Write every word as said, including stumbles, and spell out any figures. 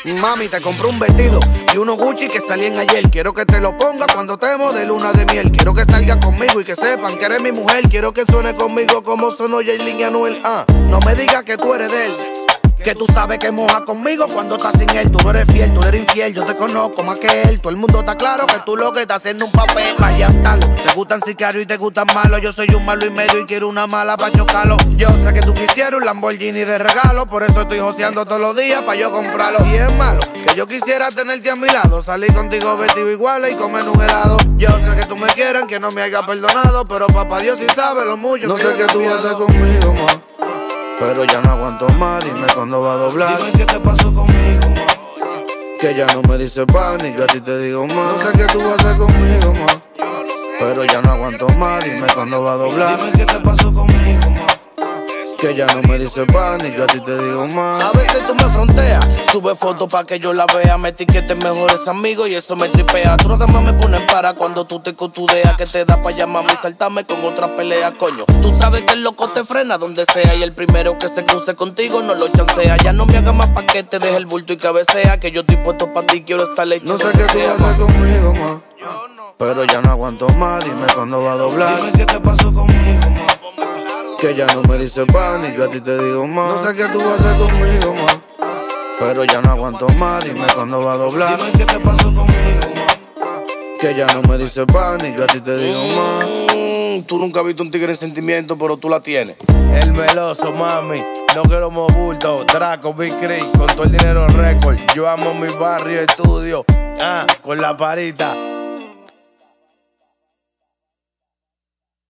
Mami, te compré un vestido y unos Gucci que salían ayer. Quiero que te lo ponga cuando estemos de luna de miel. Quiero que salga conmigo y que sepan que eres mi mujer. Quiero que suene conmigo como sonó Yailin y Anuel. Ah, no me digas que tú eres de él, que tú sabes que moja conmigo cuando estás sin él. Tú no eres fiel, tú eres infiel, yo te conozco más que él. Todo el mundo está claro que tú lo que estás haciendo un papel. Vaya talo, te gustan sicarios y te gustan malos. Yo soy un malo y medio y quiero una mala pa' chocarlo. Yo sé que tú quisieras un Lamborghini de regalo, por eso estoy joseando todos los días pa' yo comprarlo. Y es malo, que yo quisiera tenerte a mi lado, salir contigo vestido igual y comer un helado. Yo sé que tú me quieres, que no me haya perdonado, pero papá Dios sí sabe lo mucho no que sé qué tú vas a hacer conmigo, ma, pero ya no aguanto más, dime cuándo va a doblar. Dime qué te pasó conmigo, ma, que ya no me dice pan y yo a ti te digo más. no sé qué tú vas a hacer conmigo, ma, pero ya no aguanto más, dime cuándo va a doblar. Dime qué te pasó conmigo, ma, que ya no me dice pan y yo a ti te digo más. A veces tú me fronteas, sube fotos pa' que yo la vea, me etiquetes mejores amigos y eso me tripea. Otros demás me ponen para cuando tú te cotudeas, que te da pa' llamarme y saltarme con otra pelea, coño. Tú sabes que el loco te frena donde sea y el primero que se cruce contigo no lo chancea. Ya no me hagas más pa' que te deje el bulto y cabecea, que yo estoy puesto pa' ti, quiero esa leche. No sé qué tú vas a hacer conmigo, ma, pero ya no aguanto más, dime cuándo va a doblar. Dime qué te pasó conmigo, ma, que ya no me dice pan y yo a ti te digo más. no sé qué tú vas a hacer conmigo, ma, pero ya no aguanto más, dime cuándo va a doblar. Dime qué te pasó conmigo, ma, que ya no me dice pan y yo a ti te digo más. mm, Tú nunca has visto un tigre en sentimiento, pero tú la tienes. El meloso, mami, no quiero bulto. Draco, Big Creek, con todo el dinero récord. Yo amo mi barrio, estudio, ah, con la parita.